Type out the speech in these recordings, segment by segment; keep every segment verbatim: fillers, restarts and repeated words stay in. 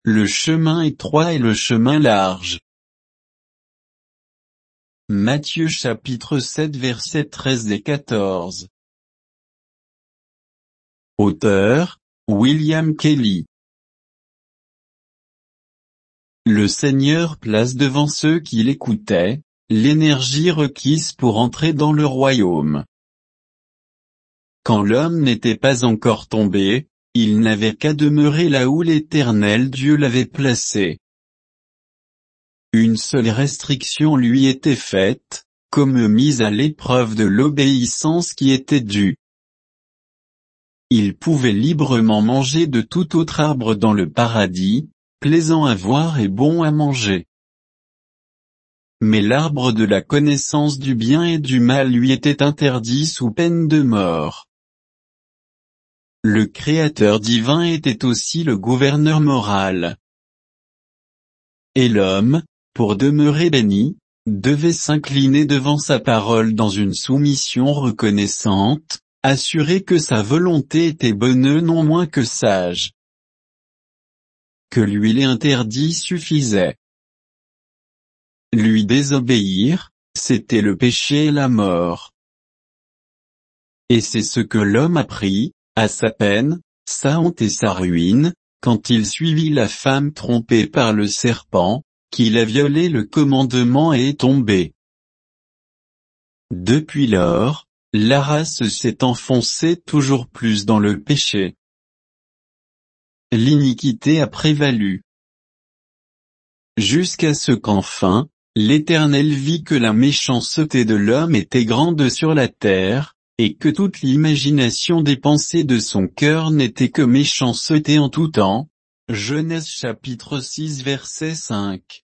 le chemin étroit et le chemin large. Matthieu chapitre sept versets treize et quatorze. Auteur, William Kelly. Le Seigneur place devant ceux qui l'écoutaient, l'énergie requise pour entrer dans le royaume. Quand l'homme n'était pas encore tombé, il n'avait qu'à demeurer là où l'Éternel Dieu l'avait placé. Une seule restriction lui était faite, comme mise à l'épreuve de l'obéissance qui était due. Il pouvait librement manger de tout autre arbre dans le paradis, plaisant à voir et bon à manger. Mais l'arbre de la connaissance du bien et du mal lui était interdit sous peine de mort. Le Créateur divin était aussi le gouverneur moral. Et l'homme, pour demeurer béni, devait s'incliner devant sa parole dans une soumission reconnaissante, assuré que sa volonté était bonne non moins que sage. Que lui l'interdit suffisait. Lui désobéir, c'était le péché et la mort. Et c'est ce que l'homme apprit, à sa peine, sa honte et sa ruine, quand il suivit la femme trompée par le serpent, qu'il a violé le commandement et est tombé. Depuis lors, la race s'est enfoncée toujours plus dans le péché. L'iniquité a prévalu. Jusqu'à ce qu'enfin, l'Éternel vit que la méchanceté de l'homme était grande sur la terre, et que toute l'imagination des pensées de son cœur n'était que méchanceté en tout temps. Genèse chapitre six verset cinq.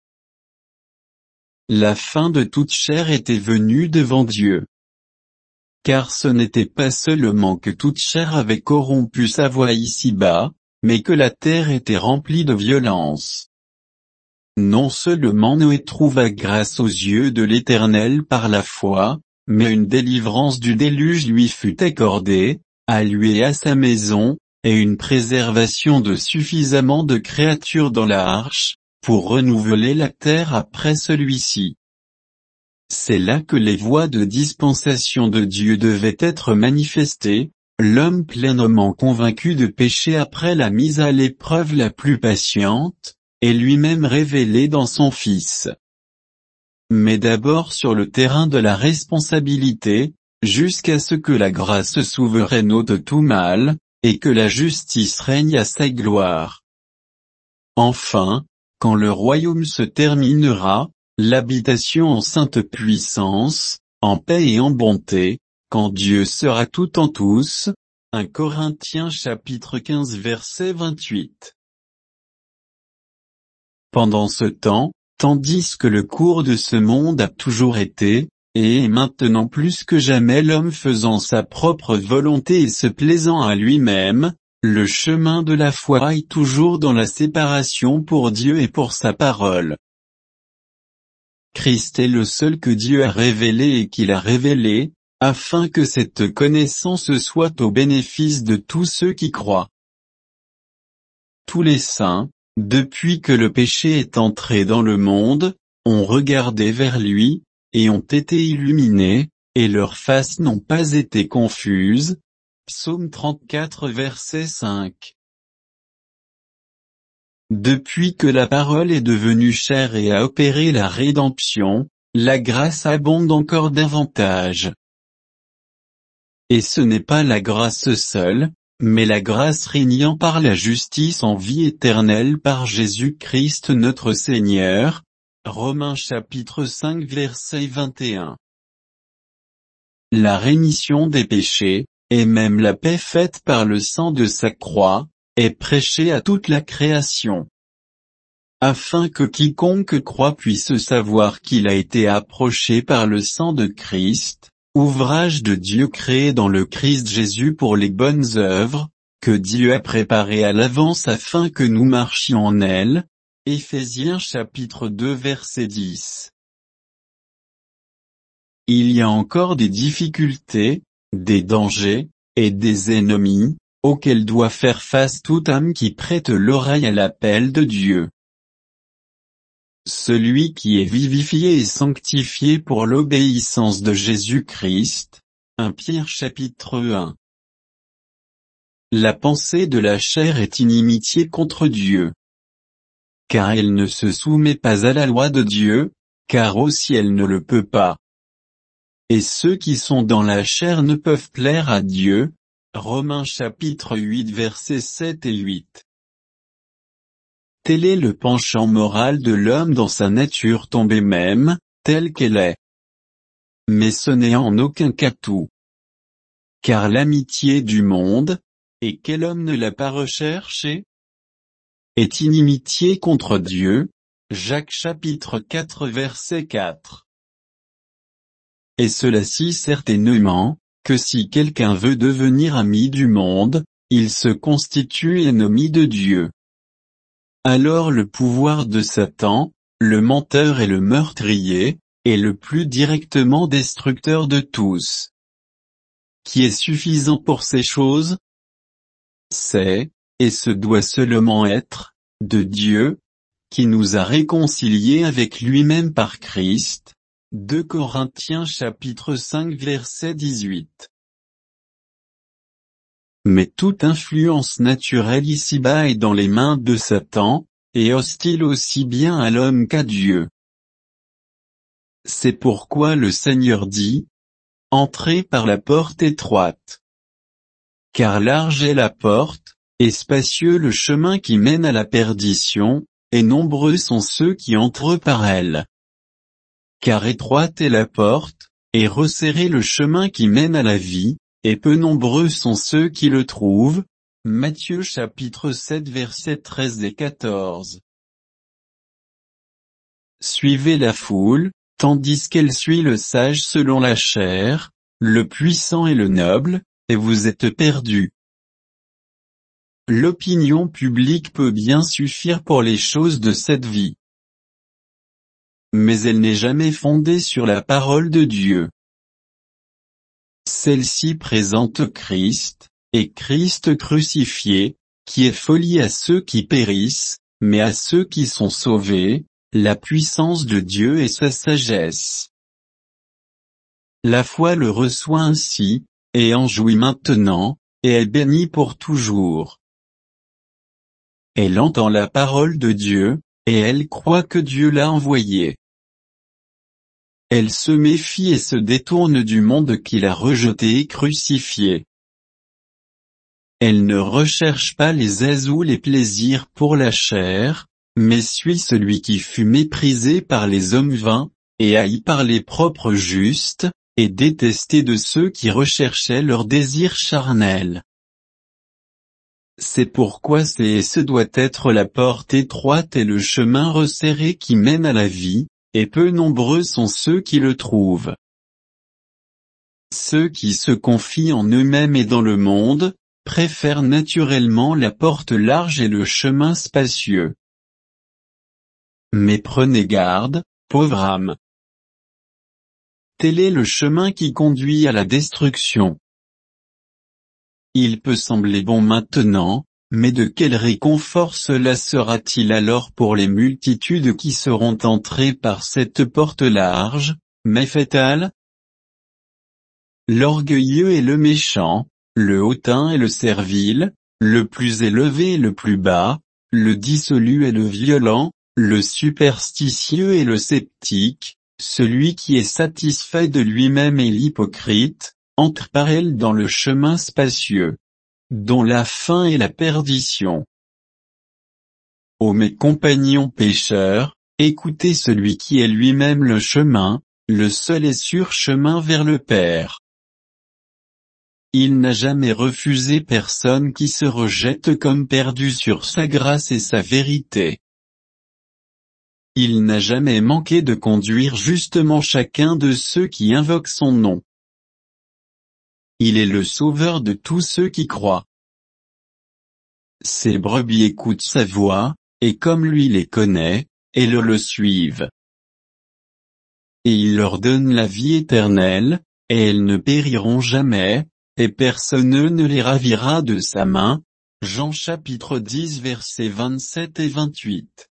La fin de toute chair était venue devant Dieu. Car ce n'était pas seulement que toute chair avait corrompu sa voie ici-bas, mais que la terre était remplie de violence. Non seulement Noé trouva grâce aux yeux de l'Éternel par la foi, mais une délivrance du déluge lui fut accordée, à lui et à sa maison, et une préservation de suffisamment de créatures dans la arche, pour renouveler la terre après celui-ci. C'est là que les voies de dispensation de Dieu devaient être manifestées, l'homme pleinement convaincu de péché après la mise à l'épreuve la plus patiente, et lui-même révélé dans son Fils. Mais d'abord sur le terrain de la responsabilité, jusqu'à ce que la grâce souveraine ôte tout mal, et que la justice règne à sa gloire. Enfin, quand le royaume se terminera, l'habitation en sainte puissance, en paix et en bonté, quand Dieu sera tout en tous. un Corinthiens chapitre quinze verset vingt-huit. Pendant ce temps, tandis que le cours de ce monde a toujours été, et est maintenant plus que jamais l'homme faisant sa propre volonté et se plaisant à lui-même, le chemin de la foi est toujours dans la séparation pour Dieu et pour sa parole. Christ est le seul que Dieu a révélé et qu'il a révélé, afin que cette connaissance soit au bénéfice de tous ceux qui croient. Tous les saints, depuis que le péché est entré dans le monde, ont regardé vers lui, et ont été illuminés, et leurs faces n'ont pas été confuses. Psaume trente-quatre verset cinq. Depuis que la parole est devenue chair et a opéré la rédemption, la grâce abonde encore davantage. Et ce n'est pas la grâce seule, mais la grâce régnant par la justice en vie éternelle par Jésus-Christ notre Seigneur. Romains chapitre cinq verset vingt et un. La rémission des péchés, et même la paix faite par le sang de sa croix, est prêchée à toute la création. Afin que quiconque croit puisse savoir qu'il a été approché par le sang de Christ, ouvrage de Dieu créé dans le Christ Jésus pour les bonnes œuvres, que Dieu a préparées à l'avance afin que nous marchions en elles. Éphésiens chapitre deux verset dix. Il y a encore des difficultés, des dangers, et des ennemis, auquel doit faire face toute âme qui prête l'oreille à l'appel de Dieu. Celui qui est vivifié et sanctifié pour l'obéissance de Jésus-Christ. premier Pierre chapitre un. La pensée de la chair est inimitié contre Dieu. Car elle ne se soumet pas à la loi de Dieu, car aussi elle ne le peut pas. Et ceux qui sont dans la chair ne peuvent plaire à Dieu. Romains chapitre huit versets sept et huit. Tel est le penchant moral de l'homme dans sa nature tombée même, telle qu'elle est. Mais ce n'est en aucun cas tout. Car l'amitié du monde, et quel homme ne l'a pas recherché, est inimitié contre Dieu. Jacques chapitre quatre verset quatre. Et cela si certainement, que si quelqu'un veut devenir ami du monde, il se constitue ennemi de Dieu. Alors le pouvoir de Satan, le menteur et le meurtrier, est le plus directement destructeur de tous. Qui est suffisant pour ces choses? C'est, et ce doit seulement être, de Dieu, qui nous a réconciliés avec lui-même par Christ. deux Corinthiens chapitre cinq verset dix-huit. Mais toute influence naturelle ici-bas est dans les mains de Satan, et hostile aussi bien à l'homme qu'à Dieu. C'est pourquoi le Seigneur dit, « Entrez par la porte étroite. Car large est la porte, et spacieux le chemin qui mène à la perdition, et nombreux sont ceux qui entrent par elle. Car étroite est la porte, et resserré le chemin qui mène à la vie, et peu nombreux sont ceux qui le trouvent. » Matthieu chapitre sept versets treize et quatorze. Suivez la foule, tandis qu'elle suit le sage selon la chair, le puissant et le noble, et vous êtes perdus. L'opinion publique peut bien suffire pour les choses de cette vie. Mais elle n'est jamais fondée sur la parole de Dieu. Celle-ci présente Christ, et Christ crucifié, qui est folie à ceux qui périssent, mais à ceux qui sont sauvés, la puissance de Dieu et sa sagesse. La foi le reçoit ainsi, et en jouit maintenant, et est bénie pour toujours. Elle entend la parole de Dieu, et elle croit que Dieu l'a envoyée. Elle se méfie et se détourne du monde qu'il a rejeté et crucifié. Elle ne recherche pas les aises ou les plaisirs pour la chair, mais suit celui qui fut méprisé par les hommes vains, et haï par les propres justes, et détesté de ceux qui recherchaient leurs désirs charnels. C'est pourquoi c'est et ce doit être la porte étroite et le chemin resserré qui mène à la vie, et peu nombreux sont ceux qui le trouvent. Ceux qui se confient en eux-mêmes et dans le monde, préfèrent naturellement la porte large et le chemin spacieux. Mais prenez garde, pauvre âme. Tel est le chemin qui conduit à la destruction. Il peut sembler bon maintenant, mais de quel réconfort cela sera-t-il alors pour les multitudes qui seront entrées par cette porte large, mais fatale? L'orgueilleux et le méchant, le hautain et le servile, le plus élevé et le plus bas, le dissolu et le violent, le superstitieux et le sceptique, celui qui est satisfait de lui-même et l'hypocrite, entre par elle dans le chemin spacieux, dont la fin est la perdition. Ô mes compagnons pécheurs, écoutez celui qui est lui-même le chemin, le seul et sûr chemin vers le Père. Il n'a jamais refusé personne qui se rejette comme perdu sur sa grâce et sa vérité. Il n'a jamais manqué de conduire justement chacun de ceux qui invoquent son nom. Il est le sauveur de tous ceux qui croient. Ses brebis écoutent sa voix, et comme lui les connaît, elles le suivent. Et il leur donne la vie éternelle, et elles ne périront jamais, et personne ne les ravira de sa main. Jean chapitre dix versets vingt-sept et vingt-huit.